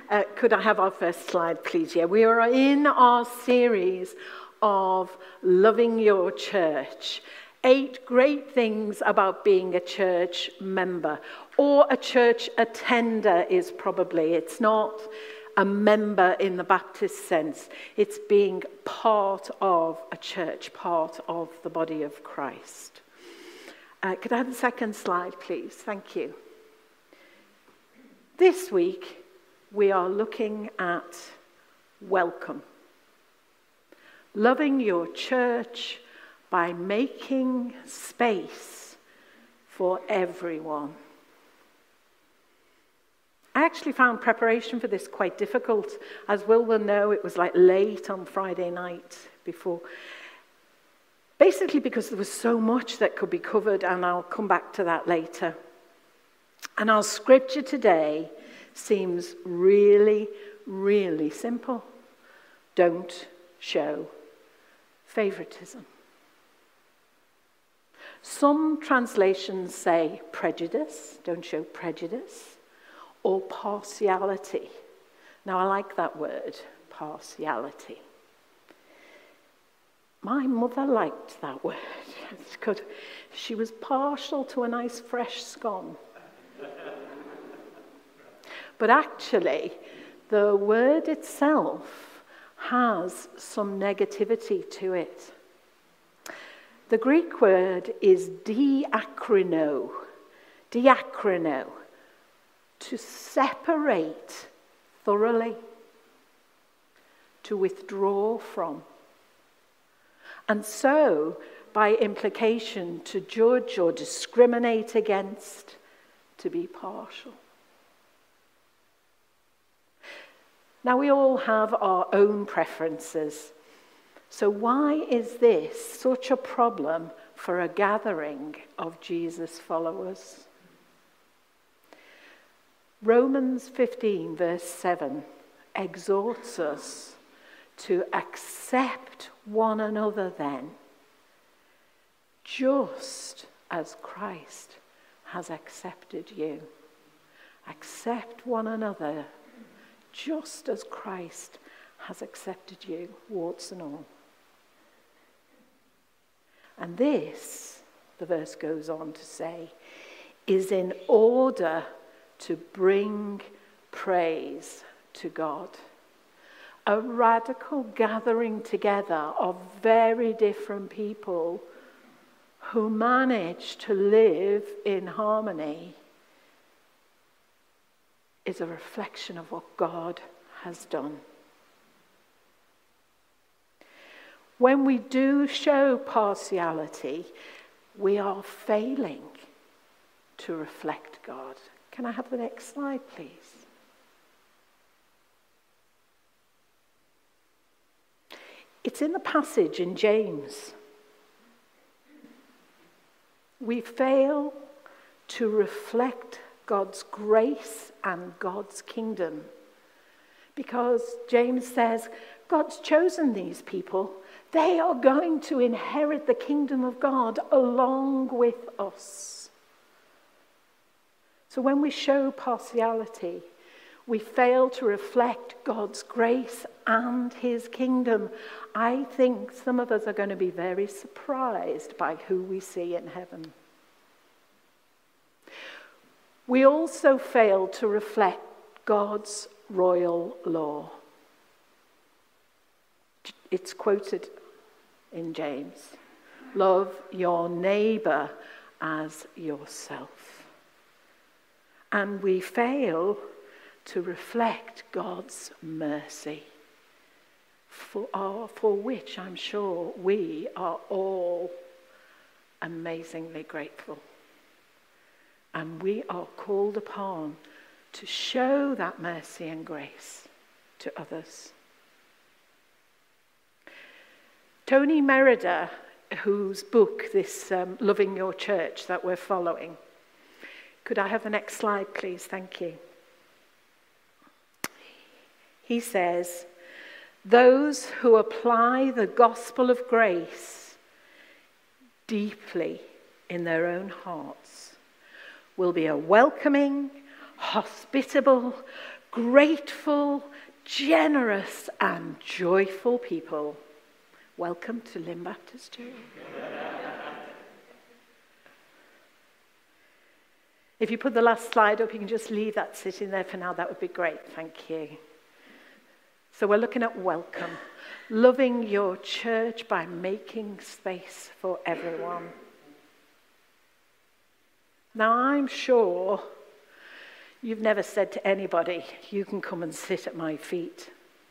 Could I have our first slide, please? Yeah, we are in our series of Loving Your Church. 8 great things about being a church member, or a church attender is probably. It's not a member in the Baptist sense. It's being part of a church, part of the body of Christ. Could I have the second slide, please? Thank you. This week, we are looking at welcome. Loving your church by making space for everyone. I actually found preparation for this quite difficult. As Will know, it was like late on Friday night before. Basically because there was so much that could be covered, and I'll come back to that later. And our scripture today seems really, really simple. Don't show favoritism. Some translations say prejudice, don't show prejudice, or partiality. Now, I like that word, partiality. My mother liked that word. It's good. She was partial to a nice fresh scone. But actually, the word itself has some negativity to it. The Greek word is diakrino, to separate thoroughly, to withdraw from. And so, by implication, to judge or discriminate against, to be partial. Now, we all have our own preferences. So why is this such a problem for a gathering of Jesus followers? Romans 15, verse 7, exhorts us to accept one another then, just as Christ has accepted you. Accept one another, just as Christ has accepted you, warts and all. And this, the verse goes on to say, is in order to bring praise to God. A radical gathering together of very different people who manage to live in harmony is a reflection of what God has done. When we do show partiality, we are failing to reflect God. Can I have the next slide, please? It's in the passage in James. We fail to reflect God's grace and God's kingdom because James says, God's chosen these people. They are going to inherit the kingdom of God along with us. So when we show partiality, we fail to reflect God's grace and his kingdom. I think some of us are going to be very surprised by who we see in heaven. We also fail to reflect God's royal law. It's quoted in James. Love your neighbor as yourself. And we fail to reflect God's mercy, for which I'm sure we are all amazingly grateful. And we are called upon to show that mercy and grace to others. Tony Merida, whose book, this Loving Your Church that we're following. Could I have the next slide, please? Thank you. He says, those who apply the gospel of grace deeply in their own hearts will be a welcoming, hospitable, grateful, generous, and joyful people. Welcome to Lynn Baptist Church. If you put the last slide up, you can just leave that sitting there for now. That would be great. Thank you. So we're looking at welcome. Loving your church by making space for everyone. Now, I'm sure you've never said to anybody, you can come and sit at my feet.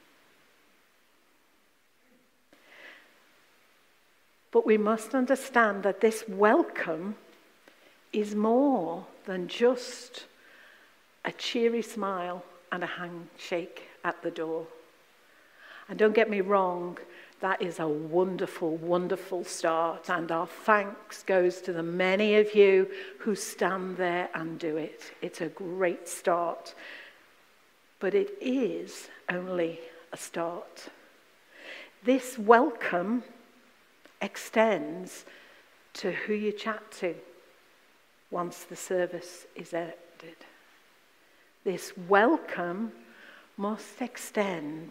But we must understand that this welcome is more than just a cheery smile and a handshake at the door. And don't get me wrong, that is a wonderful, wonderful start. And our thanks goes to the many of you who stand there and do it. It's a great start. But it is only a start. This welcome extends to who you chat to once the service is ended. This welcome must extend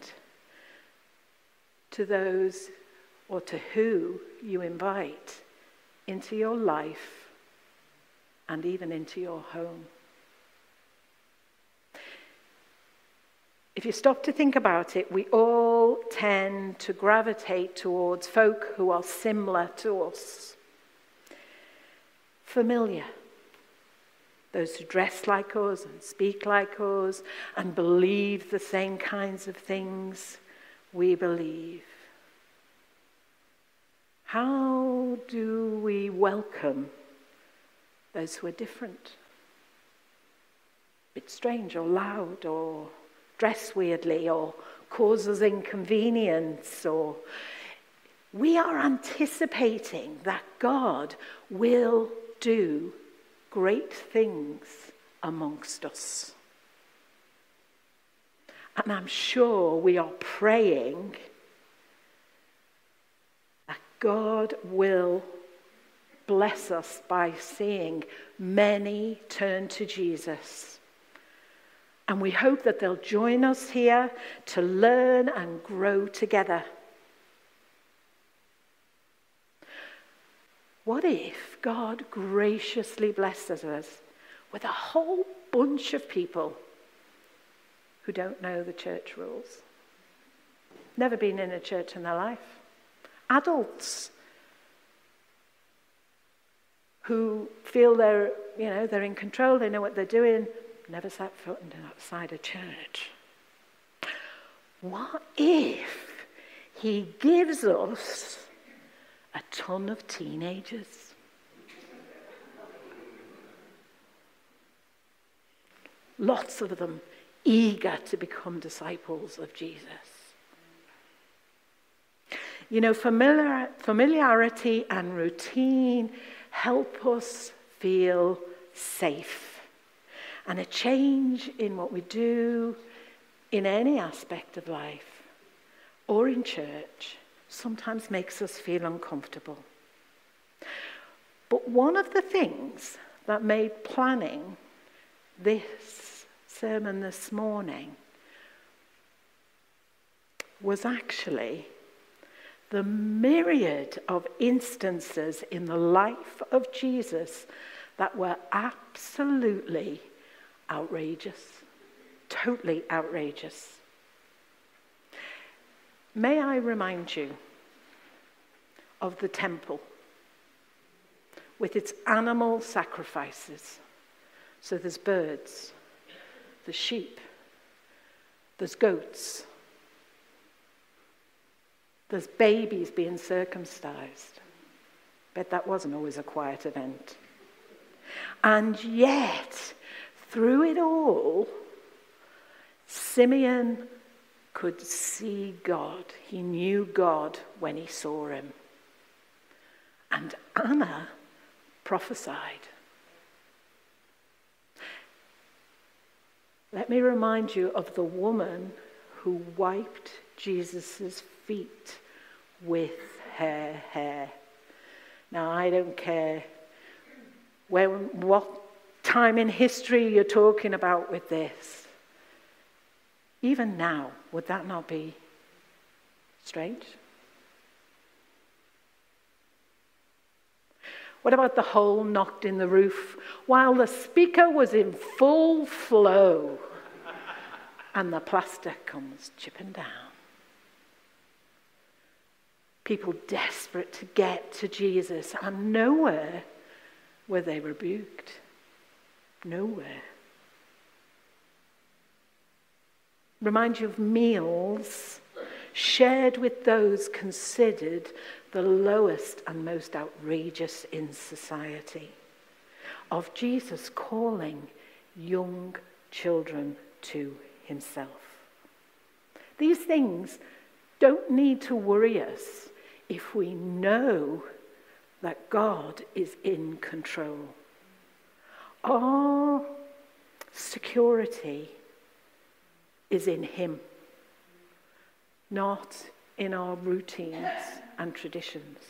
to those or to who you invite into your life and even into your home. If you stop to think about it, we all tend to gravitate towards folk who are similar to us. Familiar. Those who dress like us and speak like us and believe the same kinds of things we believe. How do we welcome those who are different? A bit strange or loud or dress weirdly or cause us inconvenience, or we are anticipating that God will do great things amongst us. And I'm sure we are praying that God will bless us by seeing many turn to Jesus. And we hope that they'll join us here to learn and grow together. What if God graciously blesses us with a whole bunch of people who don't know the church rules? Never been in a church in their life. Adults who feel they're in control, they know what they're doing, never set foot outside a church. What if he gives us a ton of teenagers? Lots of them eager to become disciples of Jesus. You know, familiarity and routine help us feel safe. And a change in what we do in any aspect of life or in church sometimes makes us feel uncomfortable. But one of the things that made planning this sermon this morning was actually the myriad of instances in the life of Jesus that were absolutely outrageous, totally outrageous. May I remind you of the temple with its animal sacrifices. So there's birds, there's sheep, there's goats, there's babies being circumcised. Bet that wasn't always a quiet event. And yet, through it all, Simeon could see God. He knew God when he saw him. And Anna prophesied. Let me remind you of the woman who wiped Jesus' feet with her hair. Now, I don't care what time in history you're talking about with this. Even now, would that not be strange? What about the hole knocked in the roof while the speaker was in full flow and the plaster comes chipping down? People desperate to get to Jesus, and nowhere were they rebuked. Nowhere. Remind you of meals shared with those considered the lowest and most outrageous in society, of Jesus calling young children to himself. These things don't need to worry us if we know that God is in control. Our security is in him, not in our routines and traditions.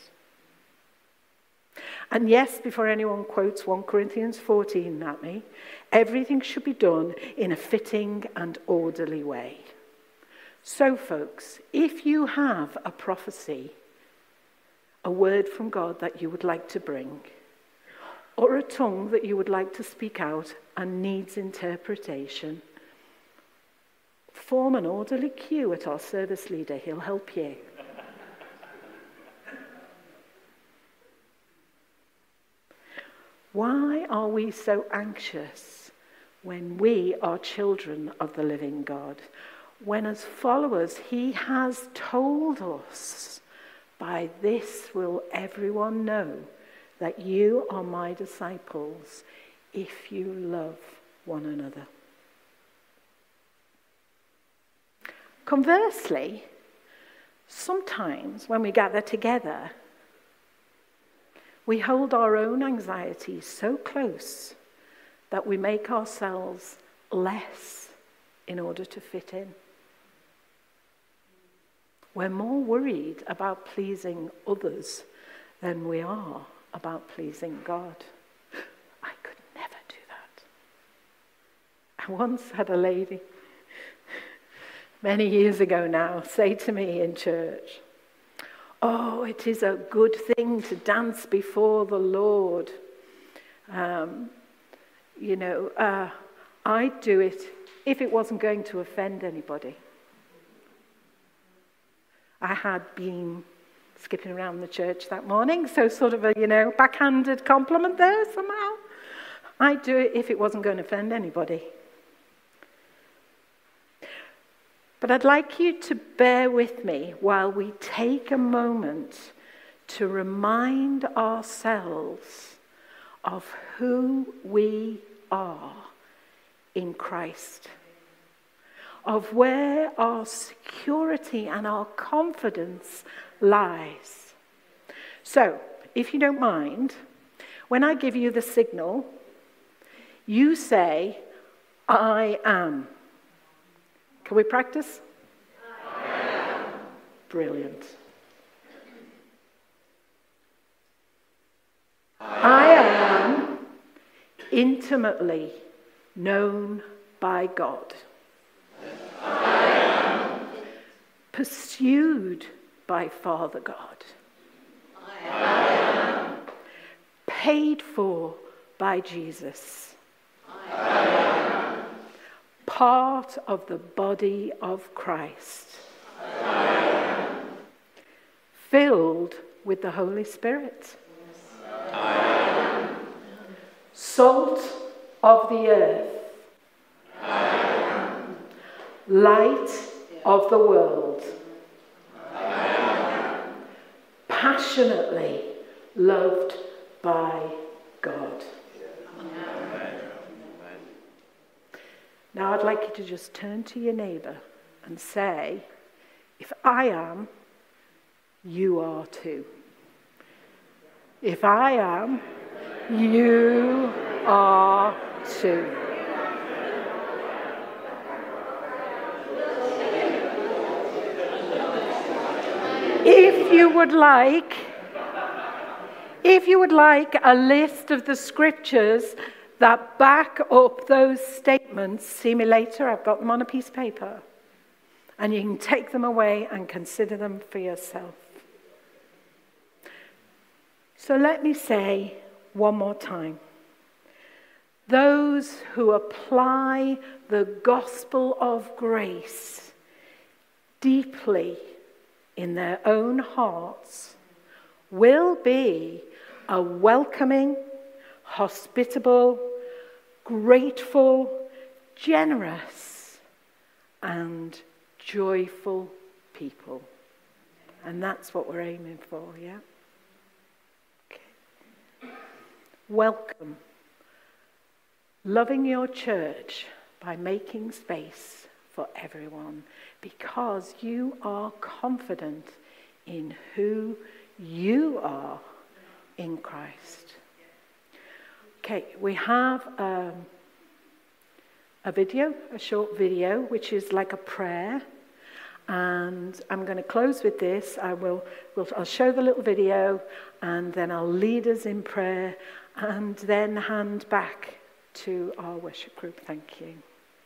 And yes, before anyone quotes 1 Corinthians 14 at me, everything should be done in a fitting and orderly way. So, folks, if you have a prophecy, a word from God that you would like to bring, or a tongue that you would like to speak out and needs interpretation, form an orderly queue at our service leader. He'll help you. Why are we so anxious when we are children of the living God? When as followers, he has told us, by this will everyone know that you are my disciples if you love one another. Conversely, sometimes when we gather together, we hold our own anxieties so close that we make ourselves less in order to fit in. We're more worried about pleasing others than we are about pleasing God. I could never do that. I once had a lady, many years ago now, say to me in church, "Oh, it is a good thing to dance before the Lord. I'd do it if it wasn't going to offend anybody." I had been skipping around the church that morning, so sort of a, backhanded compliment there somehow. I'd do it if it wasn't going to offend anybody. But I'd like you to bear with me while we take a moment to remind ourselves of who we are in Christ, of where our security and our confidence lies. So, if you don't mind, when I give you the signal, you say, "I am." Can we practice? I am. Brilliant. I am intimately known by God. I am pursued by Father God. I am paid for by Jesus. I am part of the body of Christ. I am filled with the Holy Spirit. I am salt of the earth. I am light of the world. I am passionately loved by God. Amen. Now I'd like you to just turn to your neighbour and say, if I am, you are too. If I am, you are too. If you would like a list of the scriptures that back up those statements, see me later, I've got them on a piece of paper. and you can take them away and consider them for yourself. So let me say one more time. Those who apply the gospel of grace deeply in their own hearts will be a welcoming, hospitable, grateful, generous, and joyful people. And that's what we're aiming for, yeah? Okay. Welcome. Loving your church by making space for everyone, because you are confident in who you are in Christ. Okay, we have a short video, which is like a prayer. And I'm going to close with this. I'll show the little video, and then I'll lead us in prayer, and then hand back to our worship group. Thank you.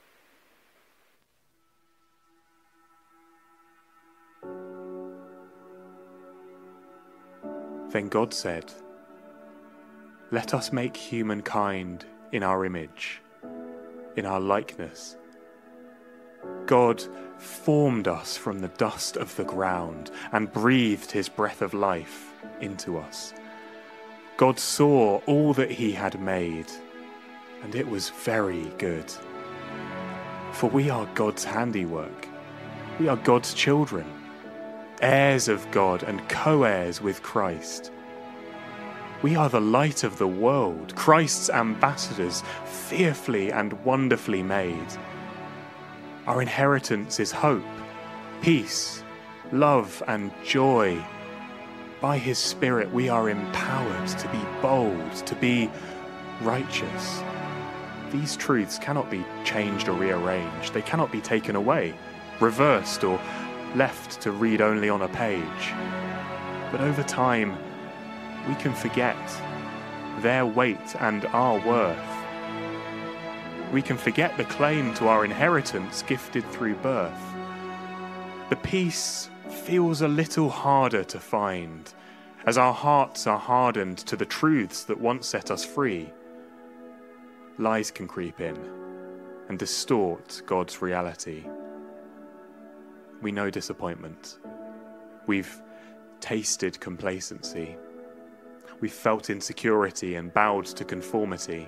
Then God said, "Let us make humankind in our image, in our likeness." God formed us from the dust of the ground and breathed his breath of life into us. God saw all that he had made, and it was very good. For we are God's handiwork. We are God's children, heirs of God and co-heirs with Christ. We are the light of the world, Christ's ambassadors, fearfully and wonderfully made. Our inheritance is hope, peace, love, and joy. By his Spirit, we are empowered to be bold, to be righteous. These truths cannot be changed or rearranged. They cannot be taken away, reversed, or left to read only on a page. But over time, we can forget their weight and our worth. We can forget the claim to our inheritance gifted through birth. The peace feels a little harder to find as our hearts are hardened to the truths that once set us free. Lies can creep in and distort God's reality. We know disappointment. We've tasted complacency. We've felt insecurity and bowed to conformity.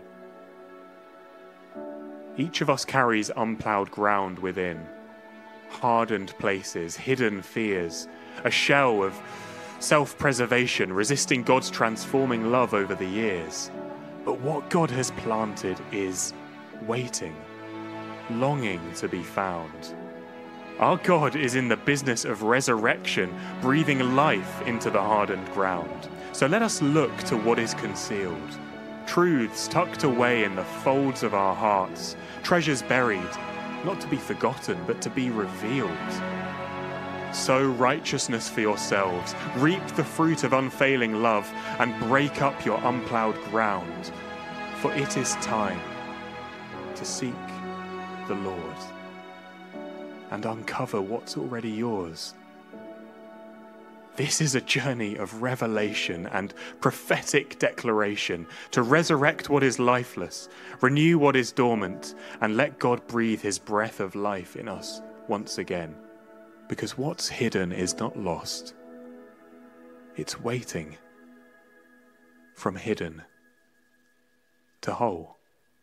Each of us carries unplowed ground within, hardened places, hidden fears, a shell of self-preservation, resisting God's transforming love over the years. But what God has planted is waiting, longing to be found. Our God is in the business of resurrection, breathing life into the hardened ground. So let us look to what is concealed, truths tucked away in the folds of our hearts, treasures buried, not to be forgotten, but to be revealed. Sow righteousness for yourselves, reap the fruit of unfailing love, and break up your unplowed ground, for it is time to seek the Lord and uncover what's already yours. This is a journey of revelation and prophetic declaration to resurrect what is lifeless, renew what is dormant, and let God breathe his breath of life in us once again. Because what's hidden is not lost. It's waiting from hidden to whole.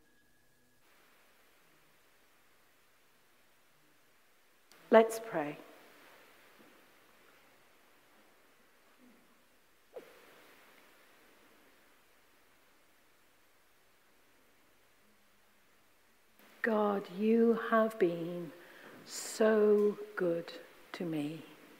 Let's pray. God, you have been so good to me.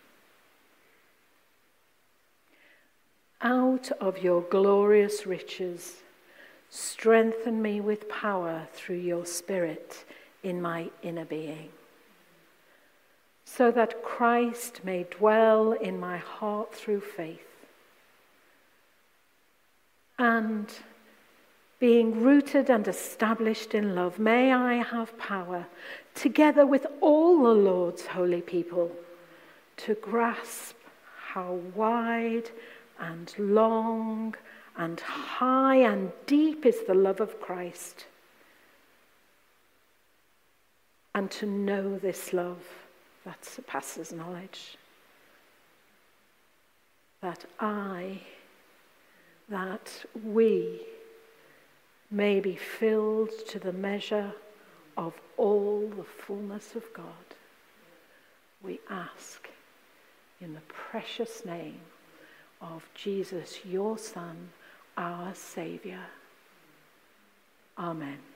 Out of your glorious riches, strengthen me with power through your Spirit in my inner being, so that Christ may dwell in my heart through faith, and being rooted and established in love, may I have power, together with all the Lord's holy people, to grasp how wide and long and high and deep is the love of Christ, and to know this love that surpasses knowledge, that we may be filled to the measure of all the fullness of God. We ask in the precious name of Jesus, your Son, our Saviour. Amen.